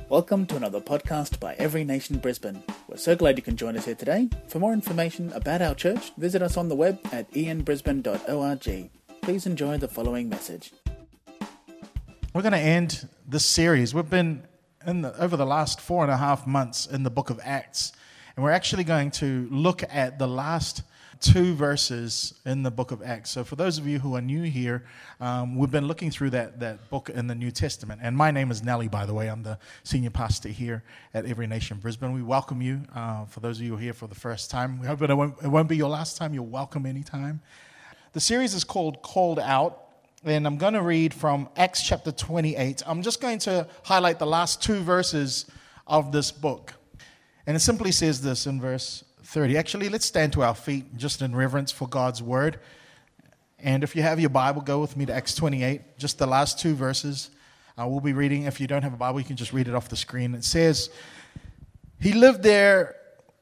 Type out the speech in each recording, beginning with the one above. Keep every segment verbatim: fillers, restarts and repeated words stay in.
Welcome to another podcast by Every Nation Brisbane. We're so glad you can join us here today. For more information about our church, visit us on the web at e n brisbane dot org. Please enjoy the following message. We're going to end this series. We've been in the, over the last four and a half months in the book of Acts, and we're actually going to look at the last two verses in the book of Acts. So for those of you who are new here, um, we've been looking through that, that book in the New Testament. And my name is Nelly, by the way. I'm the senior pastor here at Every Nation Brisbane. We welcome you. Uh, for those of you who are here for the first time, we hope it won't, it won't be your last time. You're welcome anytime. The series is called Called Out, and I'm going to read from Acts chapter twenty-eight. I'm just going to highlight the last two verses of this book. And it simply says this in verse thirty. Actually, let's stand to our feet just in reverence for God's word. And if you have your Bible, go with me to Acts twenty-eight, just the last two verses. Uh, we'll be reading. If you don't have a Bible, you can just read it off the screen. It says, "He lived there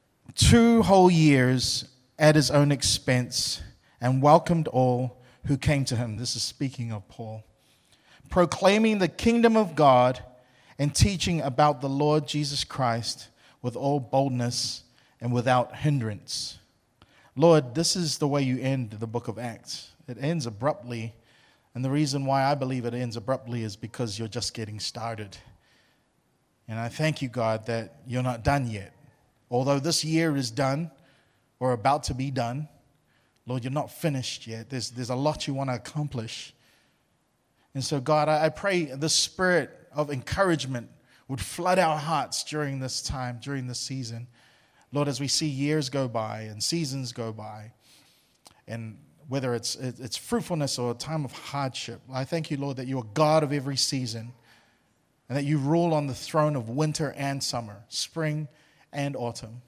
two whole years at his own expense and welcomed all who came to him." This is speaking of Paul. "Proclaiming the kingdom of God and teaching about the Lord Jesus Christ with all boldness and without hindrance." Lord, this is the way you end the book of Acts. It ends abruptly, and the reason why I believe it ends abruptly is because you're just getting started. And I thank you, God, that you're not done yet. Although this year is done, or about to be done, Lord, you're not finished yet. There's, there's a lot you want to accomplish. And so, God, I, I pray the spirit of encouragement would flood our hearts during this time, during this season. Lord, as we see years go by and seasons go by, and whether it's it's fruitfulness or a time of hardship, I thank you, Lord, that you are God of every season and that you rule on the throne of winter and summer, spring and autumn.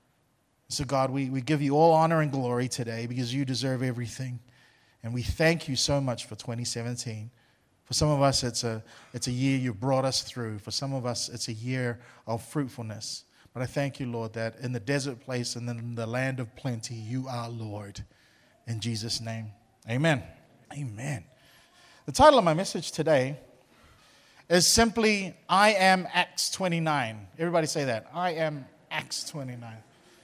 So, God, we, we give you all honor and glory today because you deserve everything. And we thank you so much for twenty seventeen. For some of us, it's a it's a year you brought us through. For some of us, it's a year of fruitfulness. But I thank you, Lord, that in the desert place and in the land of plenty, you are Lord. In Jesus' name, amen. Amen. The title of my message today is simply, I am Acts twenty-nine. Everybody say that. I am Acts twenty-nine.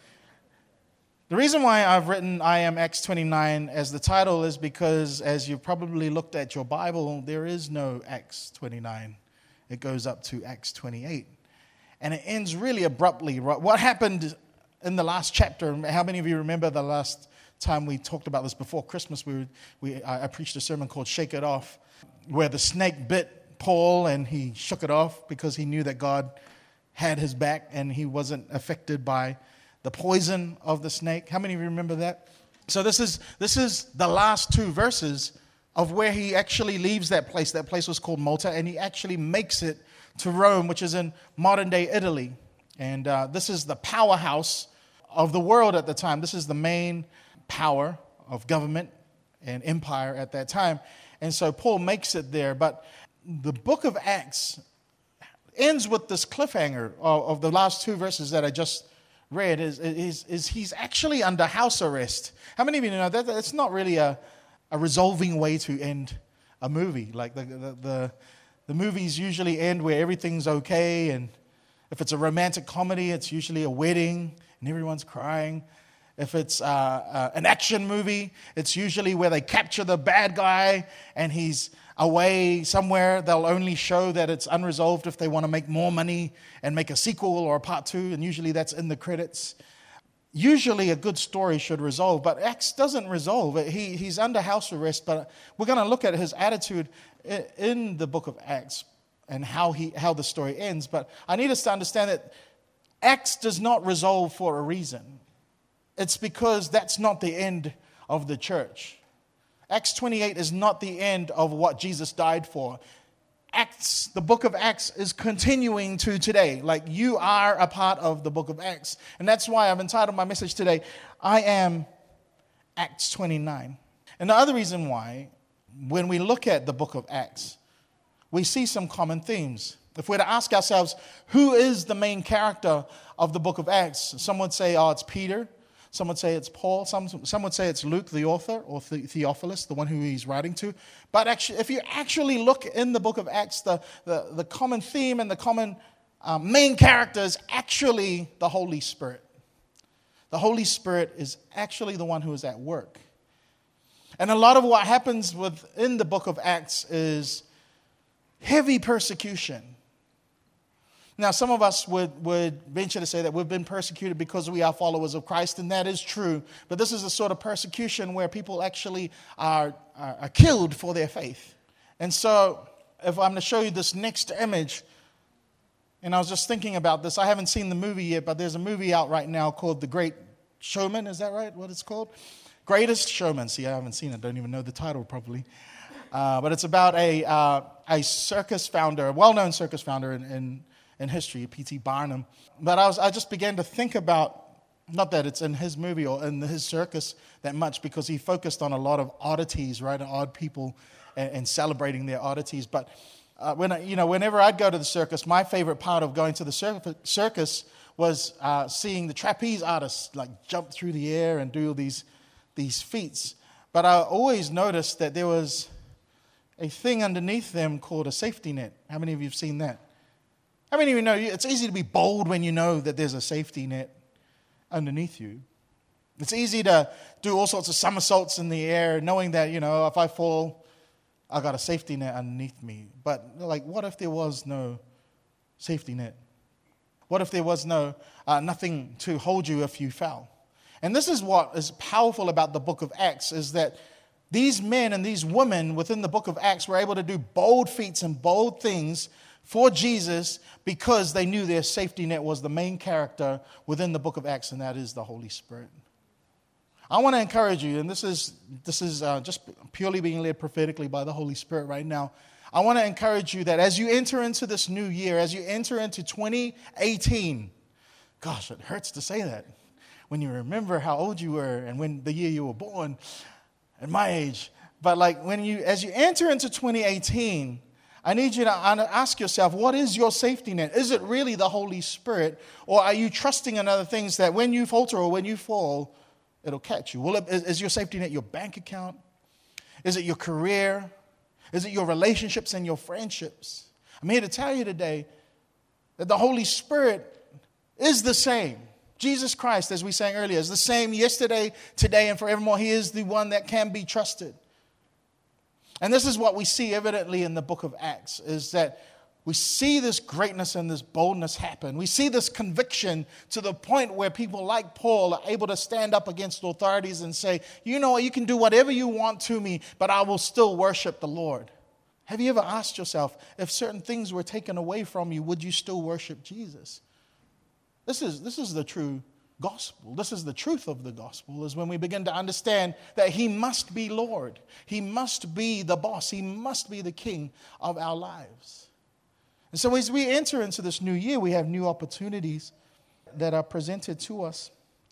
The reason why I've written I am Acts twenty-nine as the title is because, as you've probably looked at your Bible, there is no Acts twenty-nine. It goes up to Acts twenty-eight. And it ends really abruptly. What happened in the last chapter? How many of you remember the last time we talked about this before Christmas? We, we I preached a sermon called Shake It Off, where the snake bit Paul and he shook it off because he knew that God had his back and he wasn't affected by the poison of the snake. How many of you remember that? So this is this is the last two verses of where he actually leaves that place. That place was called Malta, and he actually makes it to Rome, which is in modern-day Italy. And uh, this is the powerhouse of the world at the time. This is the main power of government and empire at that time. And so Paul makes it there. But the book of Acts ends with this cliffhanger of, of the last two verses that I just read, is, is, is he's actually under house arrest. How many of you know that it's not really a, a resolving way to end a movie? Like the, the, the, the movies usually end where everything's okay, and if it's a romantic comedy, it's usually a wedding and everyone's crying. If it's uh, uh, an action movie, it's usually where they capture the bad guy and he's away somewhere. They'll only show that it's unresolved if they want to make more money and make a sequel or a part two, and usually that's in the credits. Usually a good story should resolve, but Acts doesn't resolve. He, he's under house arrest, but we're going to look at his attitude in the book of Acts and how he how the story ends. But I need us to understand that Acts does not resolve for a reason. It's because that's not the end of the church. Acts twenty-eight is not the end of what Jesus died for. Acts, the book of Acts is continuing to today. Like, you are a part of the book of Acts. And that's why I've entitled my message today, I am Acts twenty-nine. And the other reason why, when we look at the book of Acts, we see some common themes. If we're to ask ourselves, who is the main character of the book of Acts? Some would say, oh, it's Peter. Some would say it's Paul. Some, some would say it's Luke, the author, or the, Theophilus, the one who he's writing to. But actually, if you actually look in the book of Acts, the, the, the common theme and the common uh, main character is actually the Holy Spirit. The Holy Spirit is actually the one who is at work. And a lot of what happens within the book of Acts is heavy persecution. Now, some of us would, would venture to say that we've been persecuted because we are followers of Christ, and that is true. But this is a sort of persecution where people actually are, are, are killed for their faith. And so, if I'm going to show you this next image, and I was just thinking about this. I haven't seen the movie yet, but there's a movie out right now called The Great Showman. Is that right, what it's called? Greatest Showman. See, I haven't seen it. Don't even know the title properly. Uh, but it's about a uh, a circus founder, a well-known circus founder in, in, in history, P T Barnum. But I was I just began to think about, not that it's in his movie or in his circus that much, because he focused on a lot of oddities, right, odd people, and, and celebrating their oddities. But uh, when I, you know, whenever I'd go to the circus, my favorite part of going to the cir- circus was uh, seeing the trapeze artists like jump through the air and do all these these feats. But I always noticed that there was a thing underneath them called a safety net. How many of you have seen that? How many of you know it's easy to be bold when you know that there's a safety net underneath you? It's easy to do all sorts of somersaults in the air, knowing that, you know, if I fall, I got a safety net underneath me. But like, what if there was no safety net? What if there was no uh, nothing to hold you if you fell? And this is what is powerful about the book of Acts, is that these men and these women within the book of Acts were able to do bold feats and bold things for Jesus because they knew their safety net was the main character within the book of Acts, and that is the Holy Spirit. I want to encourage you, and this is this is uh, just purely being led prophetically by the Holy Spirit right now. I want to encourage you that as you enter into this new year, as you enter into twenty eighteen, gosh, it hurts to say that when you remember how old you were and when the year you were born at my age. But like when you, as you enter into twenty eighteen, I need you to ask yourself, what is your safety net? Is it really the Holy Spirit, or are you trusting in other things that when you falter or when you fall, it'll catch you? Will it, is your safety net your bank account? Is it your career? Is it your relationships and your friendships? I'm here to tell you today that the Holy Spirit is the same. Jesus Christ, as we sang earlier, is the same yesterday, today, and forevermore. He is the one that can be trusted. And this is what we see evidently in the book of Acts, is that we see this greatness and this boldness happen. We see this conviction to the point where people like Paul are able to stand up against authorities and say, you know what, you can do whatever you want to me, but I will still worship the Lord. Have you ever asked yourself, if certain things were taken away from you, would you still worship Jesus? This is, this is the true gospel. This is the truth of the gospel, is when we begin to understand that he must be Lord. He must be the boss. He must be the king of our lives. And so as we enter into this new year, we have new opportunities that are presented to us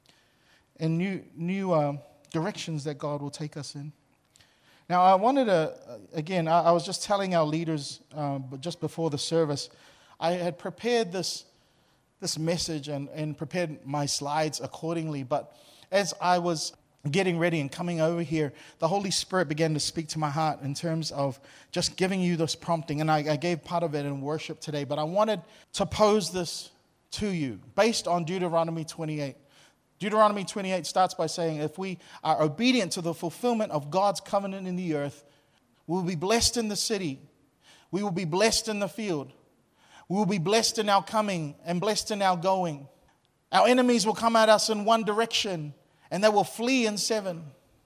and new, new uh, directions that God will take us in. Now, I wanted to, again, I, I was just telling our leaders, uh, but just before the service, I had prepared this this message and, and prepared my slides accordingly. But as I was getting ready and coming over here, the Holy Spirit began to speak to my heart in terms of just giving you this prompting. And I, I gave part of it in worship today. But I wanted to pose this to you based on Deuteronomy twenty-eight. Deuteronomy twenty-eight starts by saying, if we are obedient to the fulfillment of God's covenant in the earth, we will be blessed in the city. We will be blessed in the field. We will be blessed in our coming and blessed in our going. Our enemies will come at us in one direction and they will flee in seven.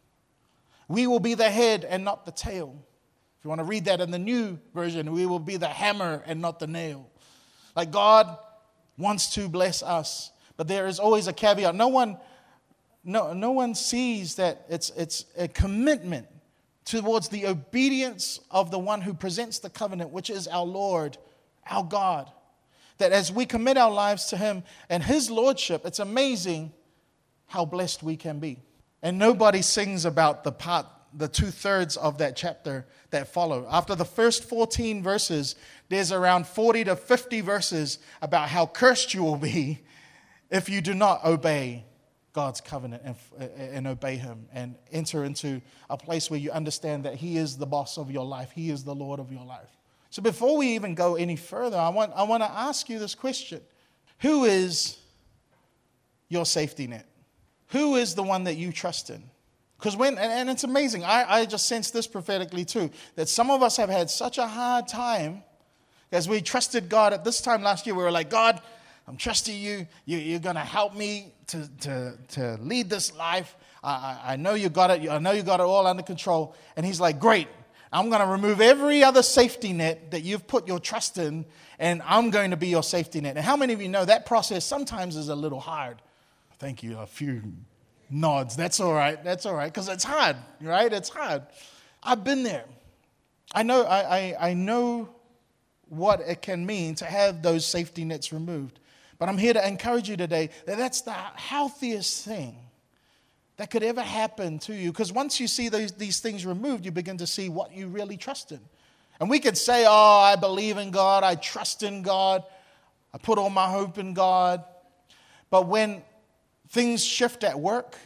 We will be the head and not the tail. If you want to read that in the new version, we will be the hammer and not the nail. Like God wants to bless us, but there is always a caveat. No one, no, no one sees that it's, it's a commitment towards the obedience of the one who presents the covenant, which is our Lord, our God. That as we commit our lives to him and his lordship, it's amazing how blessed we can be. And nobody sings about the part, the two-thirds of that chapter that follow. After the first fourteen verses, there's around forty to fifty verses about how cursed you will be if you do not obey God's covenant and, and obey him and enter into a place where you understand that he is the boss of your life. He is the Lord of your life. So before we even go any further, I want, I want to ask you this question. Who is your safety net? Who is the one that you trust in? Because when, and, and it's amazing, I, I just sense this prophetically too, that some of us have had such a hard time as we trusted God. At this time last year, we were like, God, I'm trusting you. you you're going to help me to, to, to lead this life. I, I, I know you got it. I know you got it all under control. And he's like, great. I'm going to remove every other safety net that you've put your trust in, and I'm going to be your safety net. And how many of you know that process sometimes is a little hard? Thank you. A few nods. That's all right. That's all right. Because it's hard, right? It's hard. I've been there. I know, I, I, I know what it can mean to have those safety nets removed. But I'm here to encourage you today that that's the healthiest thing that could ever happen to you. Because once you see those, these things removed, you begin to see what you really trust in. And we could say, oh, I believe in God, I trust in God, I put all my hope in God. But when things shift at work,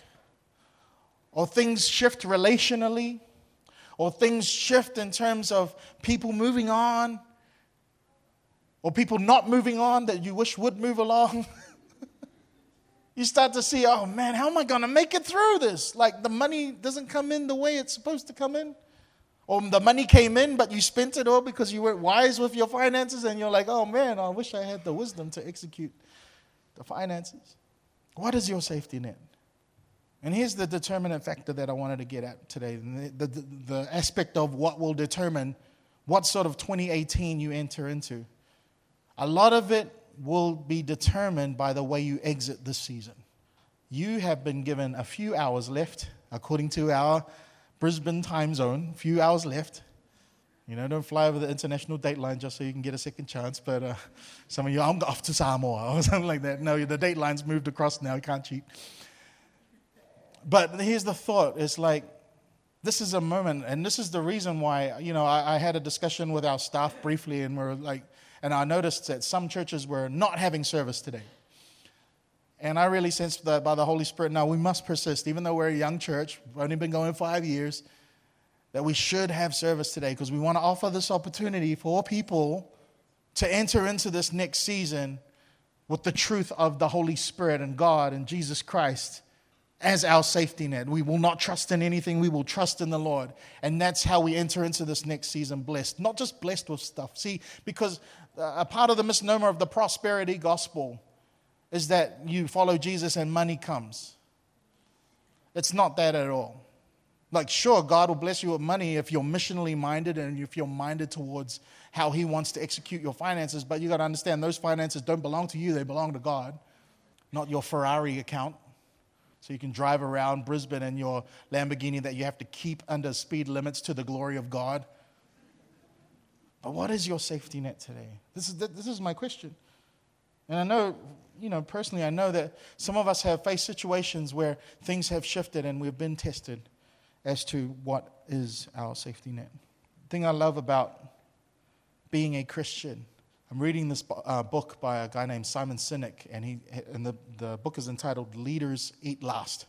or things shift relationally, or things shift in terms of people moving on, or people not moving on that you wish would move along, you start to see, oh man, how am I going to make it through this? Like the money doesn't come in the way it's supposed to come in. Or the money came in, but you spent it all because you weren't wise with your finances, and you're like, oh man, I wish I had the wisdom to execute the finances. What is your safety net? And here's the determinant factor that I wanted to get at today, the, the, the aspect of what will determine what sort of twenty eighteen you enter into. A lot of it will be determined by the way you exit this season. You have been given a few hours left, according to our Brisbane time zone, a few hours left. You know, don't fly over the international date line just so you can get a second chance. But uh, some of you, I'm off to Samoa or something like that. No, the date line's moved across now. You can't cheat. But here's the thought. It's like, this is a moment, and this is the reason why, you know, I, I had a discussion with our staff briefly, and we're like, and I noticed that some churches were not having service today. And I really sensed that by the Holy Spirit, now we must persist, even though we're a young church, we've only been going five years, that we should have service today because we want to offer this opportunity for people to enter into this next season with the truth of the Holy Spirit and God and Jesus Christ as our safety net. We will not trust in anything. We will trust in the Lord. And that's how we enter into this next season blessed. Not just blessed with stuff. See, because a part of the misnomer of the prosperity gospel is that you follow Jesus and money comes. It's not that at all. Like, sure, God will bless you with money if you're missionally minded and if you're minded towards how he wants to execute your finances. But you got to understand, those finances don't belong to you. They belong to God, not your Ferrari account. So you can drive around Brisbane in your Lamborghini that you have to keep under speed limits to the glory of God. But what is your safety net today? This is this is my question. And I know, you know, personally, I know that some of us have faced situations where things have shifted and we've been tested as to what is our safety net. The thing I love about being a Christian, I'm reading this uh, book by a guy named Simon Sinek, and he and the, the book is entitled Leaders Eat Last.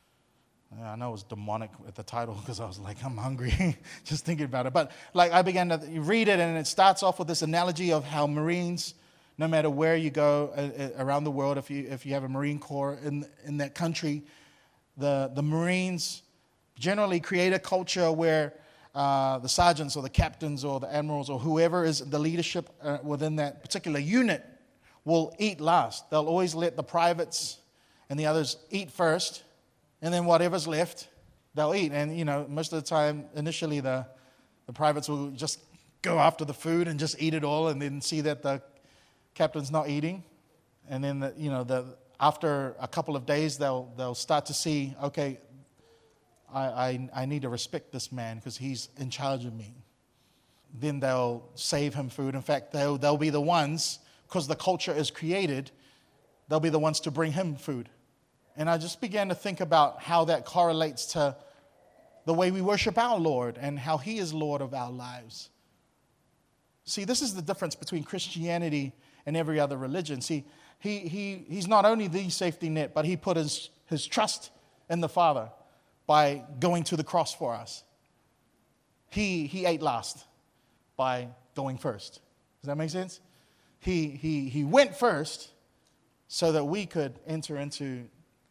I know it was demonic with the title because I was like, I'm hungry just thinking about it. But like I began to read it, and it starts off with this analogy of how Marines, no matter where you go uh, around the world, if you if you have a Marine Corps in in that country, the the Marines generally create a culture where uh, the sergeants or the captains or the admirals or whoever is the leadership uh, within that particular unit will eat last. They'll always let the privates and the others eat first, and then whatever's left, they'll eat. And, you know, most of the time, initially, the, the privates will just go after the food and just eat it all and then see that the captain's not eating. And then, the, you know, the, after a couple of days, they'll they'll start to see, okay, I, I, I need to respect this man because he's in charge of me. Then they'll save him food. In fact, they'll, they'll be the ones, because the culture is created, they'll be the ones to bring him food. And I just began to think about how that correlates to the way we worship our Lord and how he is Lord of our lives. See, this is the difference between Christianity and every other religion. See, he, he, he's not only the safety net, but he put his, his trust in the Father by going to the cross for us. He, he ate last by going first. Does that make sense? He, he, he went first so that we could enter into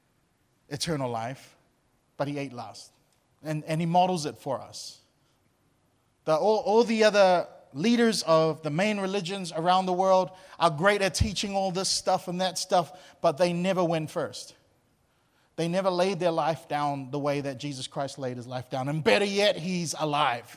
eternal life, but he ate last. And, and he models it for us. The, all, all the other leaders of the main religions around the world are great at teaching all this stuff and that stuff, but they never went first. They never laid their life down the way that Jesus Christ laid his life down. And better yet, he's alive.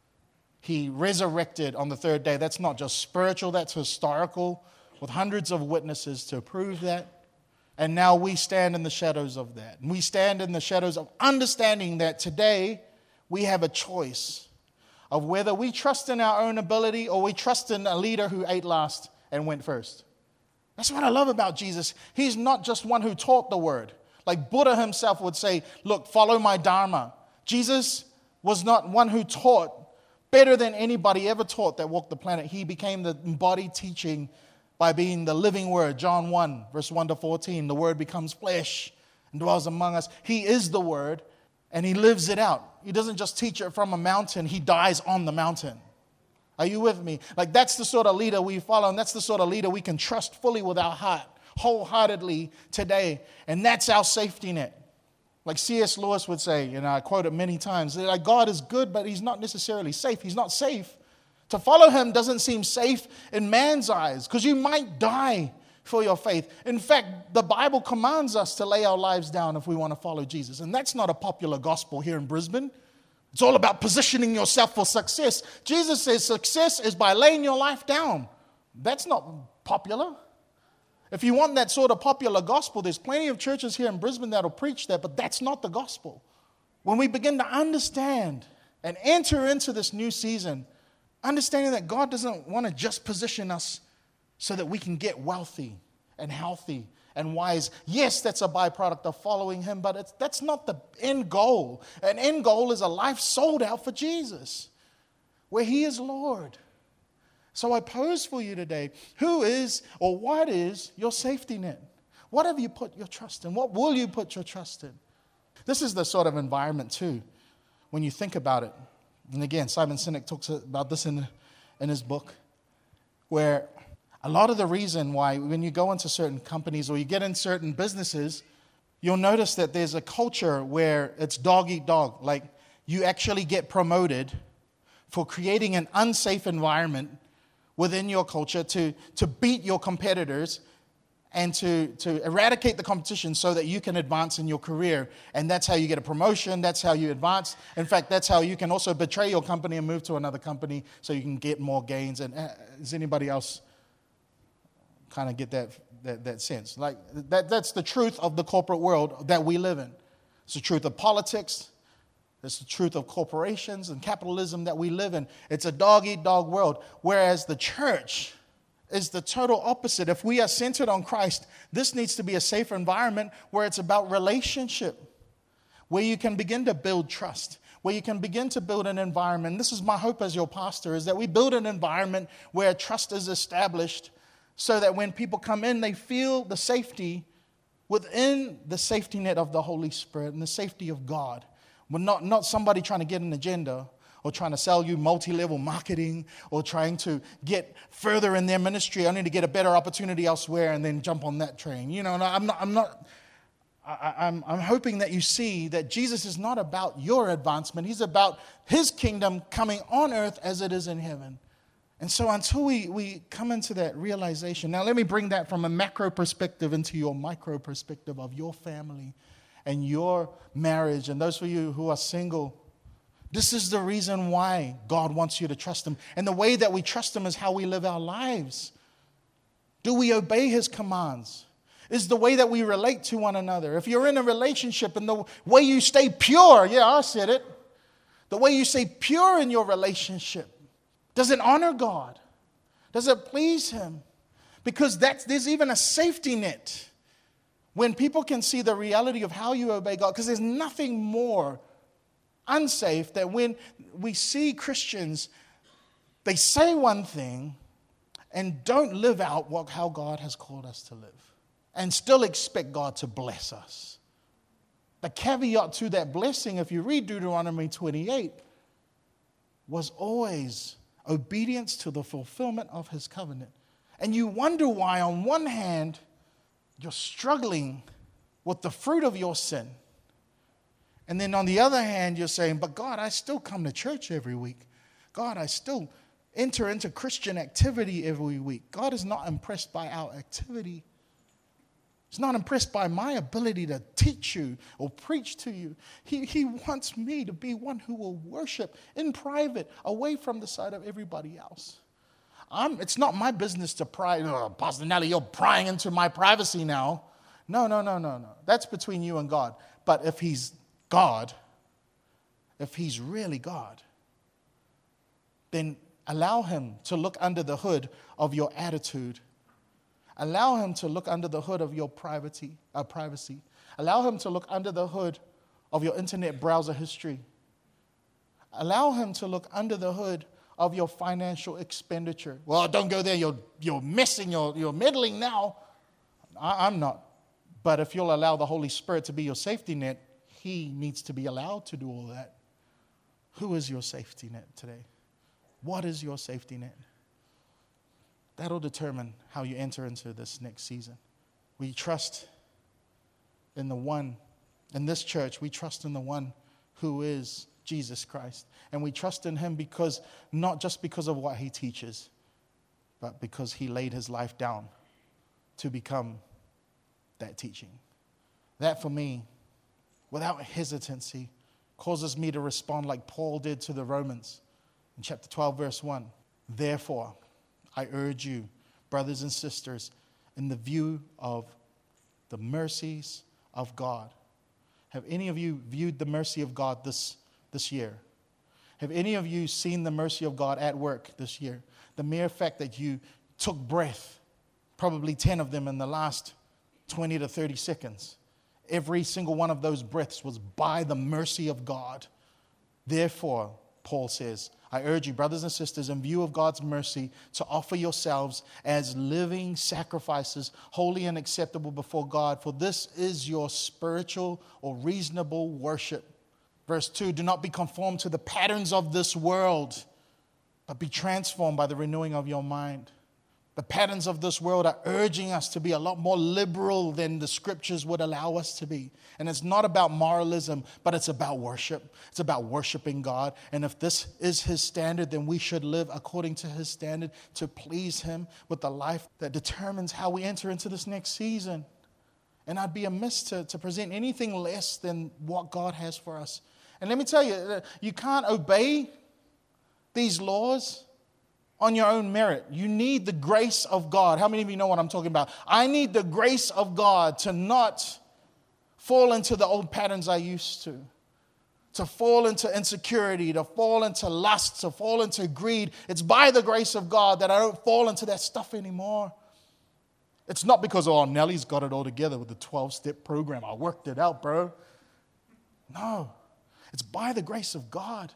He resurrected on the third day. That's not just spiritual, that's historical, with hundreds of witnesses to prove that. And now we stand in the shadows of that. And we stand in the shadows of understanding that today we have a choice of whether we trust in our own ability or we trust in a leader who ate last and went first. That's what I love about Jesus. He's not just one who taught the word. Like Buddha himself would say, look, follow my Dharma. Jesus was not one who taught better than anybody ever taught that walked the planet. He became the embodied teaching by being the living word. John one, verse one to fourteen, the word becomes flesh and dwells among us. He is the word and he lives it out. He doesn't just teach it from a mountain. He dies on the mountain. Are you with me? Like that's the sort of leader we follow, and that's the sort of leader we can trust fully with our heart, wholeheartedly today. And that's our safety net. Like C S Lewis would say, you know, I quote it many times, that like God is good, but he's not necessarily safe. He's not safe. To follow him doesn't seem safe in man's eyes because you might die for your faith. In fact, the Bible commands us to lay our lives down if we want to follow Jesus. And that's not a popular gospel here in Brisbane. It's all about positioning yourself for success. Jesus says success is by laying your life down. That's not popular. If you want that sort of popular gospel, there's plenty of churches here in Brisbane that'll preach that, but that's not the gospel. When we begin to understand and enter into this new season, understanding that God doesn't want to just position us so that we can get wealthy and healthy and wise. Yes, that's a byproduct of following him, but it's, that's not the end goal. An end goal is a life sold out for Jesus, where he is Lord. So I pose for you today, who is or what is your safety net? What have you put your trust in? What will you put your trust in? This is the sort of environment too, when you think about it. And again, Simon Sinek talks about this in, in his book, where a lot of the reason why when you go into certain companies or you get in certain businesses, you'll notice that there's a culture where it's dog eat dog. Like you actually get promoted for creating an unsafe environment within your culture to, to beat your competitors and to, to eradicate the competition so that you can advance in your career. And that's how you get a promotion. That's how you advance. In fact, that's how you can also betray your company and move to another company so you can get more gains. And uh, does anybody else kind of get that, that, that sense? Like that, that's the truth of the corporate world that we live in. It's the truth of politics. It's the truth of corporations and capitalism that we live in. It's a dog-eat-dog world, whereas the church is the total opposite. If we are centered on Christ, this needs to be a safe environment where it's about relationship, where you can begin to build trust, where you can begin to build an environment. This is my hope as your pastor, is that we build an environment where trust is established so that when people come in, they feel the safety within the safety net of the Holy Spirit and the safety of God. But not, not somebody trying to get an agenda or trying to sell you multi-level marketing or trying to get further in their ministry only to get a better opportunity elsewhere and then jump on that train. You know, I'm not, I'm not, I, I'm, I'm hoping that you see that Jesus is not about your advancement. He's about his kingdom coming on earth as it is in heaven. And so until we, we come into that realization, now let me bring that from a macro perspective into your micro perspective of your family and your marriage. And those of you who are single, this is the reason why God wants you to trust him. And the way that we trust him is how we live our lives. Do we obey his commands? Is the way that we relate to one another. If you're in a relationship and the way you stay pure, yeah, I said it. The way you stay pure in your relationship. Does it honor God? Does it please him? Because that's, there's even a safety net when people can see the reality of how you obey God. Because there's nothing more unsafe than when we see Christians, they say one thing and don't live out what, how God has called us to live and still expect God to bless us. The caveat to that blessing, if you read Deuteronomy twenty-eight, was always Obedience to the fulfillment of his covenant. And you wonder why, on one hand, you're struggling with the fruit of your sin. And then on the other hand, you're saying, but God, I still come to church every week. God, I still enter into Christian activity every week. God is not impressed by our activity. He's not impressed by my ability to teach you or preach to you. He, he wants me to be one who will worship in private, away from the sight of everybody else. I'm, it's not my business to pry. Oh, Pastor Nelly, you're prying into my privacy now. No, no, no, no, no. That's between you and God. But if he's God, if he's really God, then allow him to look under the hood of your attitude. Allow him to look under the hood of your privacy, uh, privacy. Allow him to look under the hood of your internet browser history. Allow him to look under the hood of your financial expenditure. Well, don't go there. You're, you're messing. You're, you're meddling now. I, I'm not. But if you'll allow the Holy Spirit to be your safety net, he needs to be allowed to do all that. Who is your safety net today? What is your safety net? That'll determine how you enter into this next season. We trust in the one, in this church, we trust in the one who is Jesus Christ. And we trust in him because, not just because of what he teaches, but because he laid his life down to become that teaching. That for me, without hesitancy, causes me to respond like Paul did to the Romans in chapter twelve, verse one. Therefore, I urge you, brothers and sisters, in the view of the mercies of God. Have any of you viewed the mercy of God this, this year? Have any of you seen the mercy of God at work this year? The mere fact that you took breath, probably ten of them in the last twenty to thirty seconds. Every single one of those breaths was by the mercy of God. Therefore, Paul says, I urge you, brothers and sisters, in view of God's mercy, to offer yourselves as living sacrifices, holy and acceptable before God, for this is your spiritual or reasonable worship. Verse two, do not be conformed to the patterns of this world, but be transformed by the renewing of your mind. The patterns of this world are urging us to be a lot more liberal than the scriptures would allow us to be. And it's not about moralism, but it's about worship. It's about worshiping God. And if this is his standard, then we should live according to his standard to please him with the life that determines how we enter into this next season. And I'd be amiss to, to present anything less than what God has for us. And let me tell you, you can't obey these laws on your own merit. You need the grace of God. How many of you know what I'm talking about? I need the grace of God to not fall into the old patterns I used to. To fall into insecurity, to fall into lust, to fall into greed. It's by the grace of God that I don't fall into that stuff anymore. It's not because, oh, Nelly's got it all together with the twelve-step program. I worked it out, bro. No. It's by the grace of God.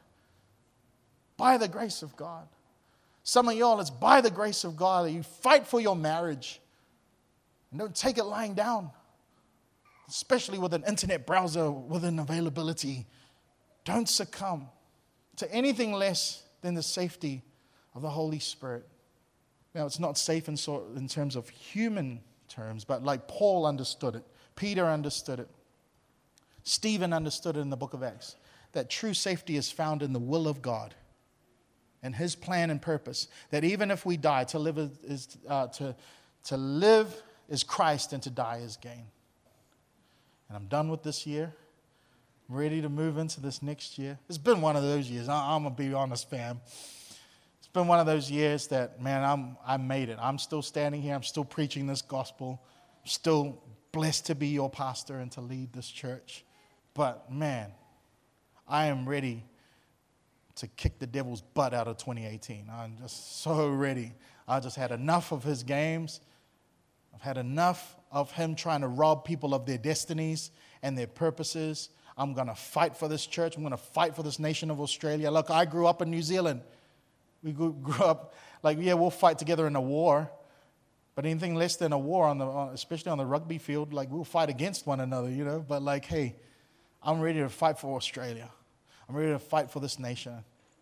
By the grace of God. Some of y'all, it's by the grace of God that you fight for your marriage. And don't take it lying down. Especially with an internet browser within availability. Don't succumb to anything less than the safety of the Holy Spirit. Now, it's not safe in, sort, in terms of human terms, but like Paul understood it. Peter understood it. Stephen understood it in the book of Acts. That true safety is found in the will of God. And his plan and purpose, that even if we die, to live is uh, to, to live is Christ and to die is gain. And I'm done with this year. I'm ready to move into this next year. It's been one of those years. I, I'm going to be honest, fam. It's been one of those years that, man, I'm, I made it. I'm still standing here. I'm still preaching this gospel. I'm still blessed to be your pastor and to lead this church. But, man, I am ready to kick the devil's butt out of twenty eighteen. I'm just so ready. I just had enough of his games. I've had enough of him trying to rob people of their destinies and their purposes. I'm going to fight for this church. I'm going to fight for this nation of Australia. Look, I grew up in New Zealand. We grew up like, yeah, we'll fight together in a war. But anything less than a war, on the, especially on the rugby field, like we'll fight against one another, you know. But like, hey, I'm ready to fight for Australia. I'm ready to fight for this nation.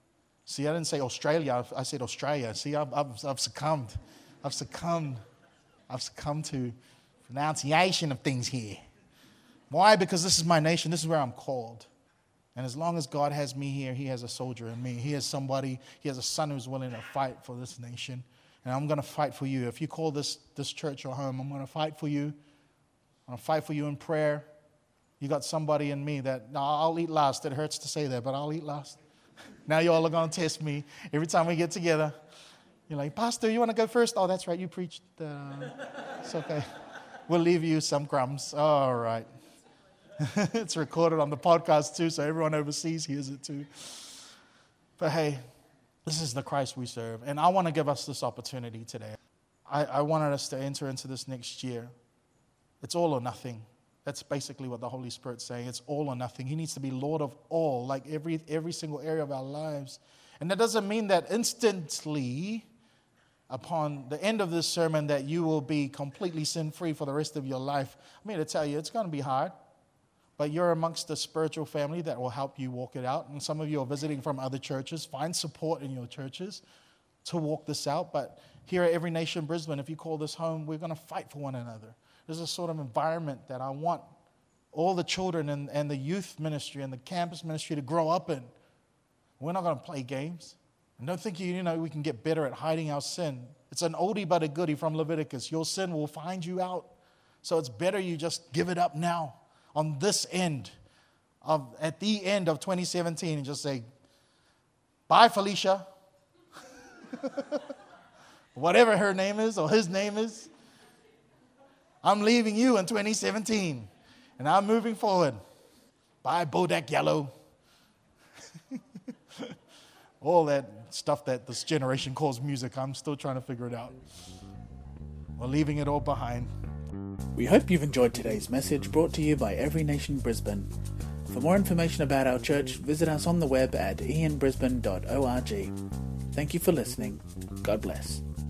See, I didn't say Australia. I said Australia. See, I've, I've, I've succumbed. I've succumbed. I've succumbed to pronunciation of things here. Why? Because this is my nation. This is where I'm called. And as long as God has me here, he has a soldier in me. He has somebody, he has a son who's willing to fight for this nation. And I'm going to fight for you. If you call this, this church your home, I'm going to fight for you. I'm going to fight for you in prayer. You got somebody in me that, no, I'll eat last. It hurts to say that, but I'll eat last. Now you all are going to test me every time we get together. You're like, Pastor, you want to go first? Oh, that's right. You preached. Uh, it's okay. We'll leave you some crumbs. All right. It's recorded on the podcast too, so everyone overseas hears it too. But hey, this is the Christ we serve. And I want to give us this opportunity today. I, I wanted us to enter into this next year. It's all or nothing. That's basically what the Holy Spirit's saying. It's all or nothing. He needs to be Lord of all, like every every single area of our lives. And that doesn't mean that instantly, upon the end of this sermon, that you will be completely sin-free for the rest of your life. I'm here to tell you, it's going to be hard. But you're amongst a spiritual family that will help you walk it out. And some of you are visiting from other churches. Find support in your churches to walk this out. But here at Every Nation Brisbane, if you call this home, we're going to fight for one another. There's a sort of environment that I want all the children and, and the youth ministry and the campus ministry to grow up in. We're not going to play games. And don't think, you know, we can get better at hiding our sin. It's an oldie but a goodie from Leviticus. Your sin will find you out. So it's better you just give it up now on this end, of at the end of twenty seventeen, and just say, bye, Felicia. Whatever her name is or his name is. I'm leaving you in twenty seventeen, and I'm moving forward. Bye, Bodak Yellow. All that stuff that this generation calls music, I'm still trying to figure it out. We're leaving it all behind. We hope you've enjoyed today's message brought to you by Every Nation Brisbane. For more information about our church, visit us on the web at e n brisbane dot org. Thank you for listening. God bless.